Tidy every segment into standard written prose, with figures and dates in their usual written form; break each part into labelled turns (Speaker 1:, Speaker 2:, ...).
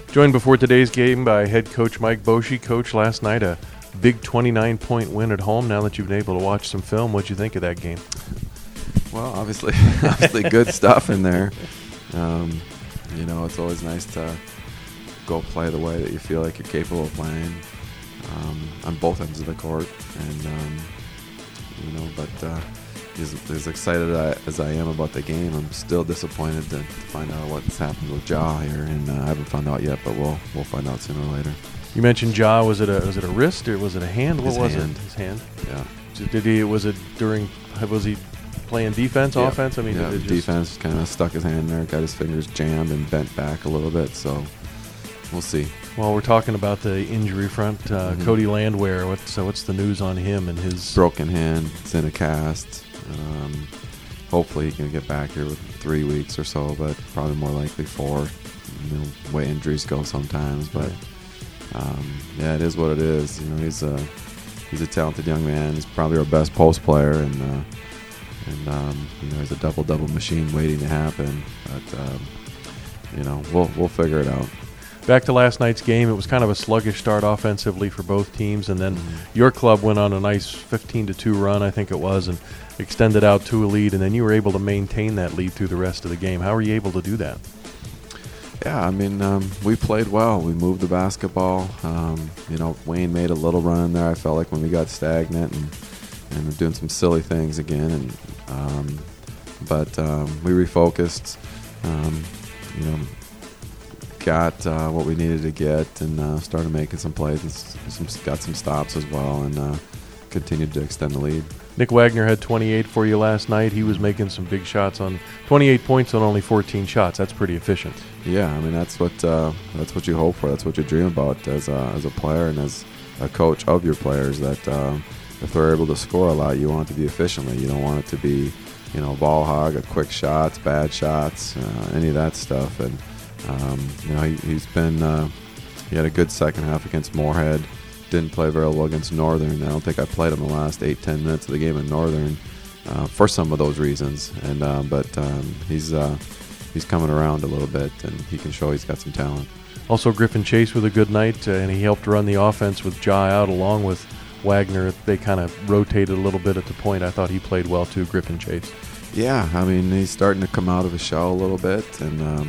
Speaker 1: Joined before today's game by head coach Mike Boschee. Coach, last night a big 29-point win at home. Now that you've been able to watch some film, what'd you think of that game?
Speaker 2: Well, obviously good stuff in there. It's always nice to go play the way that you feel like you're capable of playing on both ends of the court. And, as excited as I am about the game, I'm still disappointed to find out what's happened with Ja here. And I haven't found out yet, but we'll find out sooner or later.
Speaker 1: You mentioned Ja. Was it a wrist or was it a hand? What was
Speaker 2: hand.
Speaker 1: it? His hand.
Speaker 2: Yeah.
Speaker 1: Was he playing defense, offense? I mean,
Speaker 2: defense, kind of stuck his hand there, got his fingers jammed and bent back a little bit. So we'll see.
Speaker 1: Well, we're talking about the injury front. Cody Landwehr. What's the news on him and his
Speaker 2: broken hand? It's in a cast. Hopefully he can get back here with 3 weeks or so, but probably more likely 4. The way injuries go sometimes, but it is what it is. He's a talented young man. He's probably our best post player, and he's a double machine waiting to happen. But we'll figure it out.
Speaker 1: Back to last night's game, it was kind of a sluggish start offensively for both teams, and then your club went on a nice 15-2 run, I think it was, and extended out to a lead, and then you were able to maintain that lead through the rest of the game. How were you able to do that?
Speaker 2: Yeah, we played well. We moved the basketball. Wayne made a little run in there. I felt like when we got stagnant and doing some silly things again, but we refocused. Got what we needed to get, and started making some plays and got some stops as well, and continued to extend the lead.
Speaker 1: Nick Wagner had 28 for you last night. He was making some big shots on 28 points on only 14 shots. That's pretty efficient.
Speaker 2: Yeah, that's what you hope for. That's what you dream about as a player and as a coach of your players. That if they're able to score a lot, you want it to be efficiently. You don't want it to be, ball hog, quick shots, bad shots, any of that stuff. And he had a good second half against Moorhead. Didn't play very well against Northern. I don't think I played him the last 8-10 minutes of the game at Northern for some of those reasons. And but he's coming around a little bit, and he can show he's got some talent.
Speaker 1: Also, Griffin Chase with a good night, and he helped run the offense with Ja out along with Wagner. They kind of rotated a little bit at the point. I thought he played well too, Griffin Chase. Yeah,
Speaker 2: he's starting to come out of his shell a little bit, and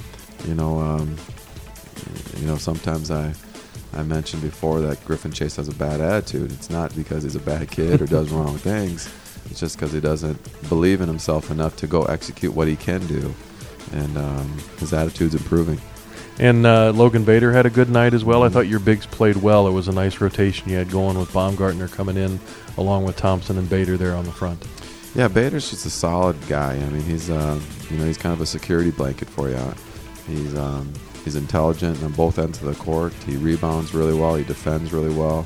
Speaker 2: sometimes I mentioned before that Griffin Chase has a bad attitude. It's not because he's a bad kid or does wrong things. It's just because he doesn't believe in himself enough to go execute what he can do, and his attitude's improving.
Speaker 1: And Logan Bader had a good night as well. I thought your bigs played well. It was a nice rotation you had going with Baumgartner coming in along with Thompson and Bader there on the front.
Speaker 2: Yeah, Bader's just a solid guy. He's he's kind of a security blanket for you. He's intelligent on both ends of the court. He rebounds really well. He defends really well.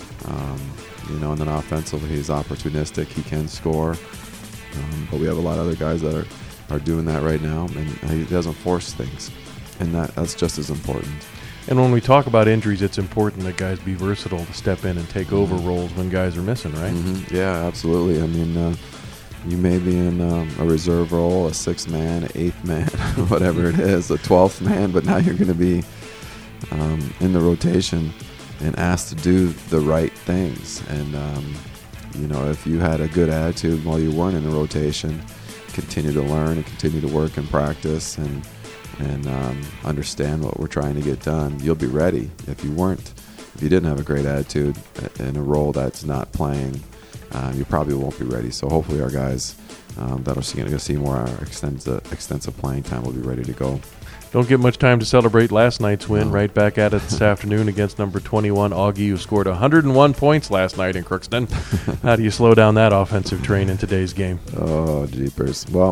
Speaker 2: And then offensively, he's opportunistic. He can score. But we have a lot of other guys that are doing that right now, and he doesn't force things. And that's just as important.
Speaker 1: And when we talk about injuries, it's important that guys be versatile to step in and take over roles when guys are missing, right?
Speaker 2: Mm-hmm. Yeah, absolutely. You may be in a reserve role, a 6th man, an 8th man, whatever it is, a 12th man, but now you're going to be in the rotation and asked to do the right things. And, if you had a good attitude while you weren't in the rotation, continue to learn and continue to work and practice and understand what we're trying to get done, you'll be ready. If you didn't have a great attitude in a role that's not playing, you probably won't be ready. So hopefully our guys that are going to see more extensive playing time will be ready to go.
Speaker 1: Don't get much time to celebrate last night's win. No. Right back at it this afternoon against number 21, Augie, who scored 101 points last night in Crookston. How do you slow down that offensive train in today's game?
Speaker 2: Oh, jeepers. Well,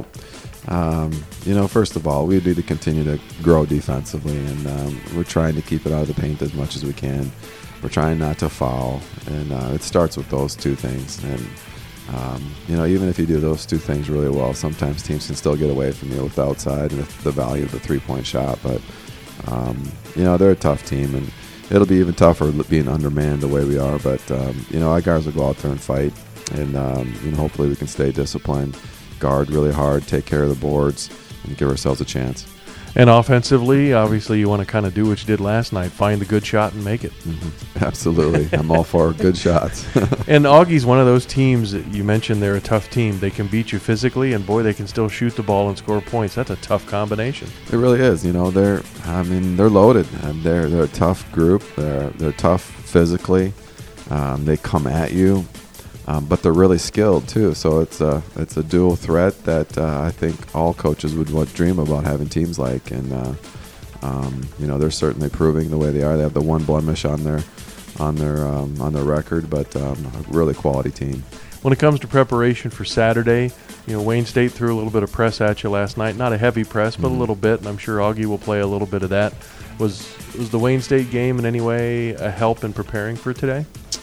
Speaker 2: first of all, we need to continue to grow defensively, and we're trying to keep it out of the paint as much as we can. We're trying not to foul, and it starts with those two things. And even if you do those two things really well, sometimes teams can still get away from you with the outside and the value of the three-point shot. But they're a tough team, and it'll be even tougher being undermanned the way we are. But our guys will go out there and fight, and hopefully we can stay disciplined, guard really hard, take care of the boards, and give ourselves a chance.
Speaker 1: And offensively, obviously, you want to kind of do what you did last night, find the good shot and make it.
Speaker 2: Mm-hmm. Absolutely. I'm all for good shots.
Speaker 1: And Augie's one of those teams that you mentioned they're a tough team. They can beat you physically, and boy, they can still shoot the ball and score points. That's a tough combination.
Speaker 2: It really is. They're loaded. They're a tough group. They're tough physically. They come at you. But they're really skilled too, so it's a dual threat that I think all coaches would dream about having teams like, and they're certainly proving the way they are. They have the one blemish on their record, but a really quality team.
Speaker 1: When it comes to preparation for Saturday, Wayne State threw a little bit of press at you last night. Not a heavy press, but a little bit, and I'm sure Augie will play a little bit of that. Was the Wayne State game in any way a help in preparing for today?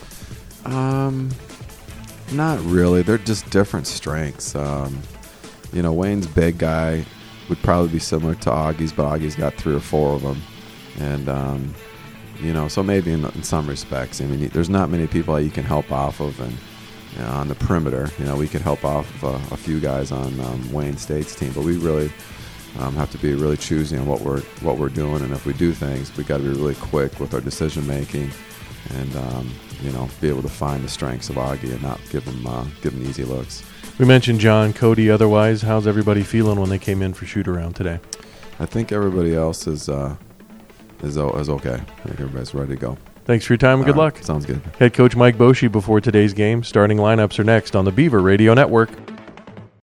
Speaker 2: Not really. They're just different strengths. Wayne's big guy would probably be similar to Augie's, but Augie's got 3 or 4 of them. And, so maybe in some respects, there's not many people that you can help off of. And on the perimeter, we could help off a few guys on Wayne State's team, but we really have to be really choosy on what we're doing. And if we do things, we got to be really quick with our decision making, and be able to find the strengths of Augie and not give him easy looks.
Speaker 1: We mentioned John, Cody. Otherwise, how's everybody feeling when they came in for shoot around today?
Speaker 2: I think everybody else is okay. I think everybody's ready to go.
Speaker 1: Thanks for your time and good luck.
Speaker 2: Sounds good.
Speaker 1: Head coach Mike Boschee before today's game. Starting lineups are next on the Beaver Radio Network.